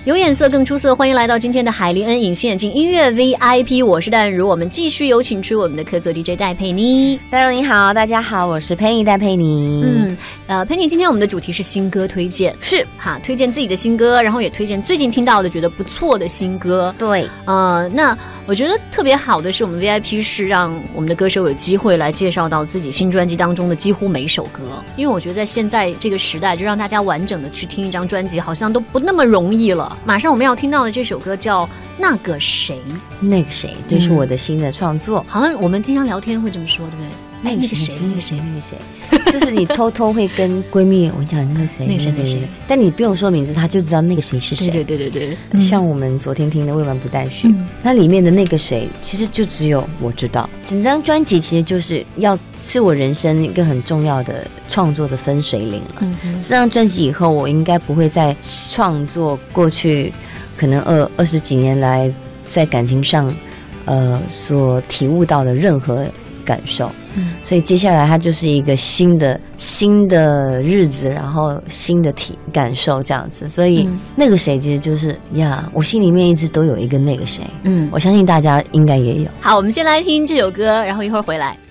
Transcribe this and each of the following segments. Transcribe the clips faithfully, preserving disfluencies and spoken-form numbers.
有眼色更出色，欢迎来到今天的海林恩隐形眼镜音乐 V I P， 我是淡如，我们继续有请出我们的客座 D J 戴佩妮。 淡如你好，大家好，我是佩妮戴佩妮。 嗯，呃，佩妮，今天我们的主题是新歌推荐， 是哈，推荐自己的新歌，然后也推荐最近听到的觉得不错的新歌。 对， 呃，那我觉得特别好的是，我们 V I P 是让我们的歌手有机会来介绍到自己新专辑当中的几乎每一首歌，因为我觉得在现在这个时代，就让大家完整的去听一张专辑，好像都不那么容易了。马上我们要听到的这首歌叫《那个谁》， 那个谁，这是我的新的创作。 嗯、好像我们经常聊天会这么说，对不对？ 那个谁，那个谁，那个谁，就是你偷偷会跟闺蜜，我讲那个谁， 那个谁，那个谁， 但你不用说名字，他就知道那个谁是谁。 对对对对对， 像我们昨天听的《未完不待续》，那里面的那个谁，其实就只有我知道。整张专辑其实就是要是我人生一个很重要的创作的分水岭了。嗯，这张专辑以后，我应该不会再创作过去可能二二十几年来在感情上，呃，所体悟到的任何感受。嗯，所以接下来它就是一个新的新的日子，然后新的体感受这样子。所以、嗯、那个谁其实就是呀，我心里面一直都有一个那个谁。嗯，我相信大家应该也有。 好，我们先来听这首歌，然后一会儿回来。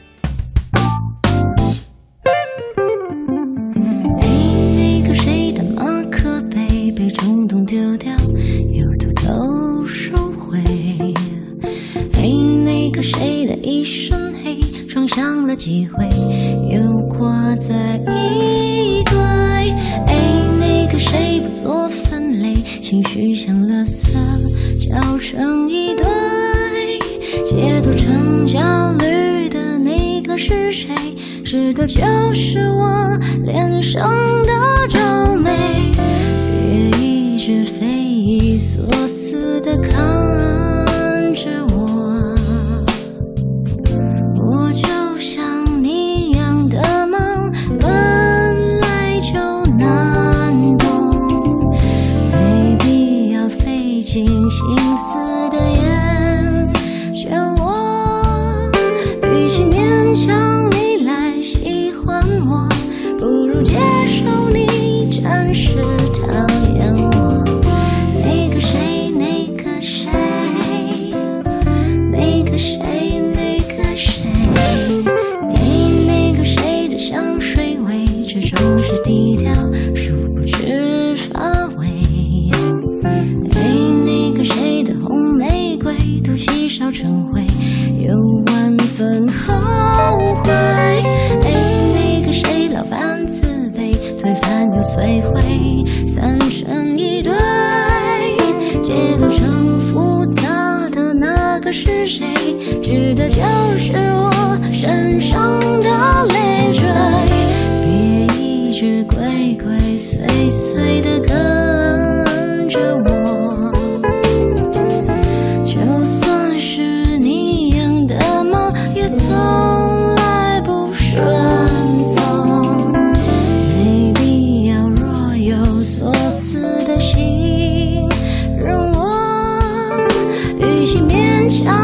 那个谁的马克杯被冲动丢掉，又偷偷收回。嘿，那个谁的一身黑撞向了机会，又挂在衣柜。哎，那个谁不做分类，情绪像垃圾搅成一堆。解读成焦虑的那个是谁？知道就是我脸上的皱眉。别一直匪夷所思的看着我。尽心思的研究我，比起勉强你来喜欢我，不如接受你暂时讨厌我。那个谁，那个谁，那个谁，那个谁，哎，那个谁的香水味，这种是低调，殊不知发尾。谁的红玫瑰都积少成灰，有万分后悔。哎，那个谁老犯自卑，推翻又摧毁，散成一堆。解读成复杂的那个是谁？指的就是我身上的累赘。别一直鬼鬼祟祟的跟着我。与其勉强